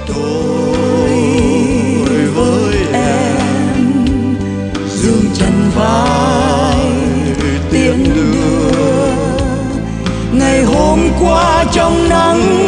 tôi với em dương chân vai tiễn đưa. Ngày hôm qua trong nắng